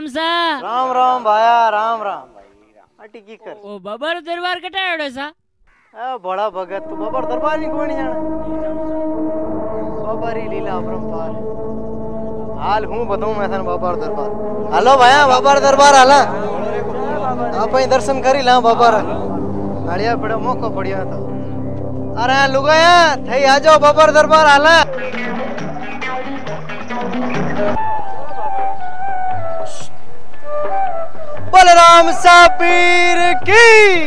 राम सा। राम राम भाया राम राम अटी की कर ओ बबर दरबार कटायोड़ो सा। आ बड़ा भगत तू बबर दरबार नहीं कोई नहीं जाने बबरी लीला अपरंपार हाल हूँ बताऊं मैं थाने बबर दरबार हेलो भाया बबर दरबार आला आप ही दर्शन करी ला बबर बढ़िया बड़ा मौको बढ़िया था अरे लुगाया थई आ जाओ बबर दरबार आला बलराम सापीर की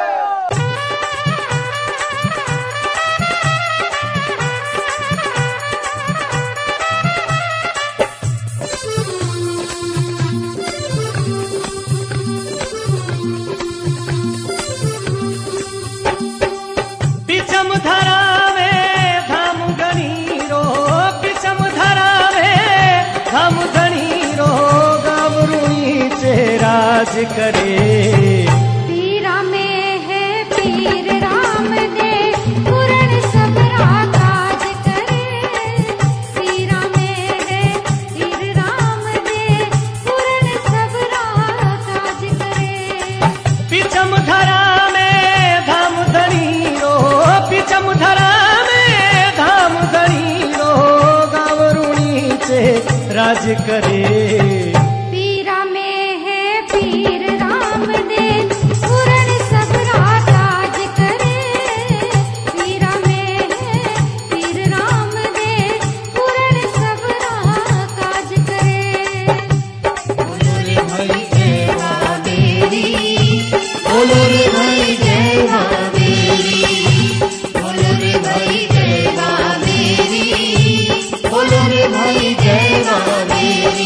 पिचम धरा में धाम गणी रो पिचम धरा में धाम गणी रो गावरुई राज करे पीरा में है पीर राम दे पूर्ण सबरा काज करे पीरा में है पीर राम दे पूर्ण सबरा काज करे पिचम धरा में धाम धनी रो पिचम धरा में धाम धनी रो गावरुणी से राज करे पीरा में है पीर राम दे पूर्ण सबरा काज करे पीरा में है पीर राम दे पूर्ण सबरा काज करे बोलो रे भाई देवा मेरी बोलो रे भाई देवा मेरी बोलो रे भाई देवा मेरी बोलो रे भाई देवा मेरी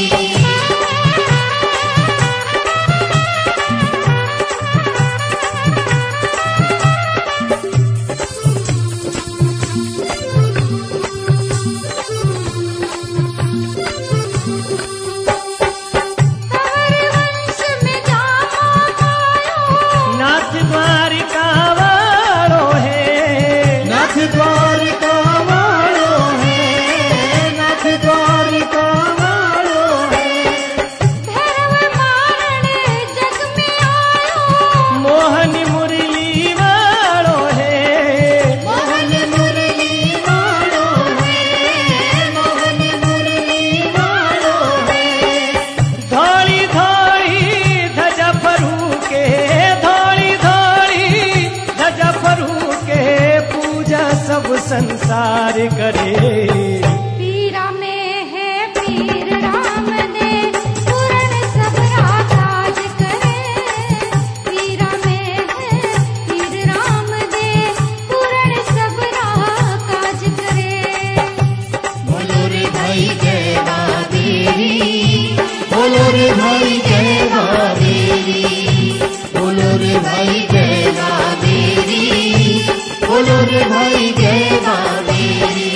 संसार करे पीरा में है पीर राम दे पूर्ण सबरा काज करे पीरा में है पीर राम दे पूर्ण सबरा काज करे बोलो रे भाई देवा मेरी बोलो रे भाई देवा मेरी बोलो रे भाई देवा मेरी बोलो रे भाई देवा मेरी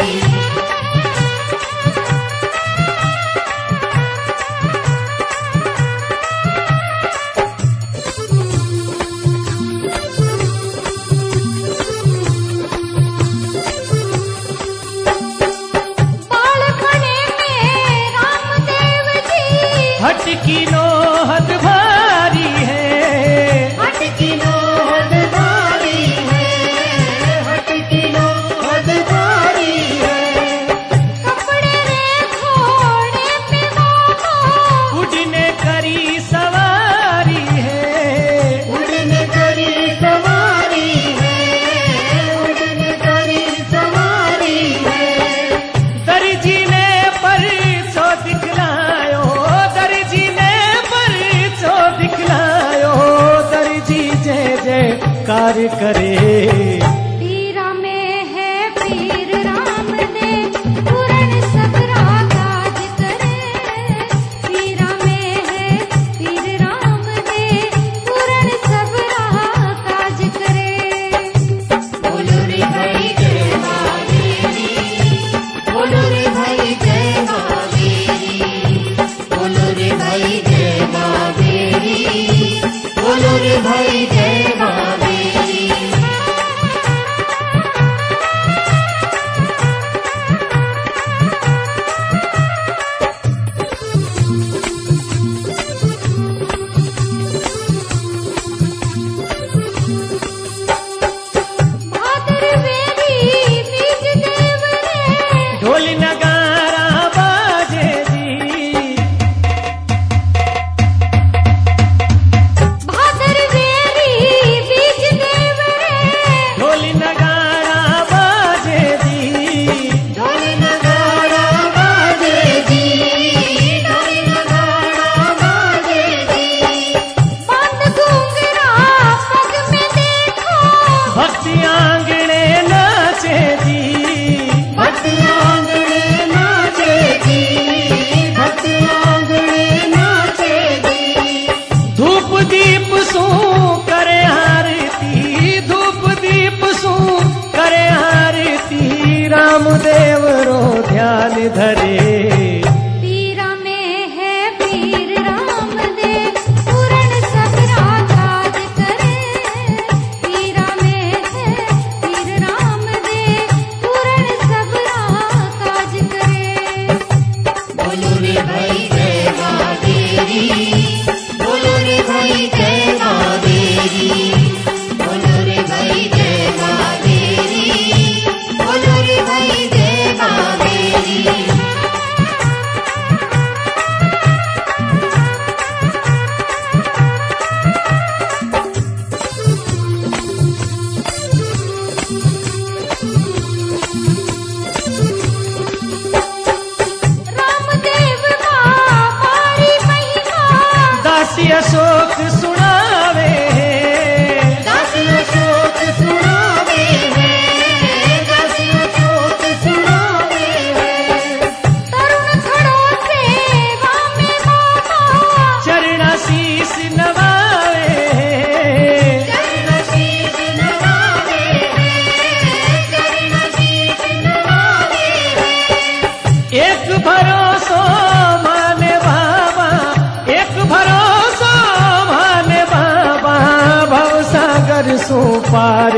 बालपने में रामदेव जी हटकी नो हद भारी है हटकी नो हद भारी है हटकी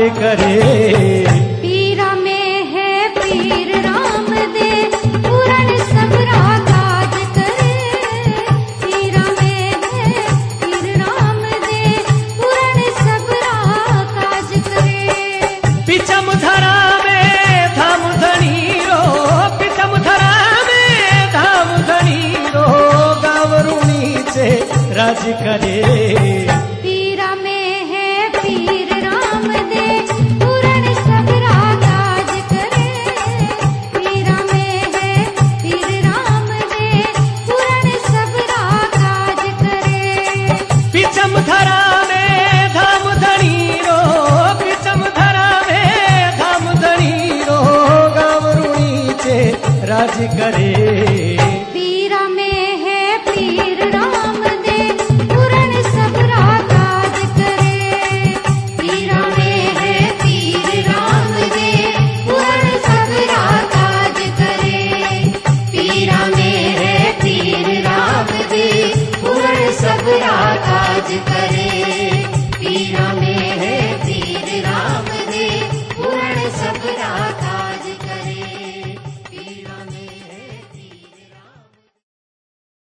करे। पीरा में है पीर राम दे पूरन सबरा काज करे। पीरा में है पीर राम दे पूरन सबरा काज करे। पिचम धरा में धाम धनी रो, पिचम धरा में धाम धनी रो, गावरुणी से राज करे।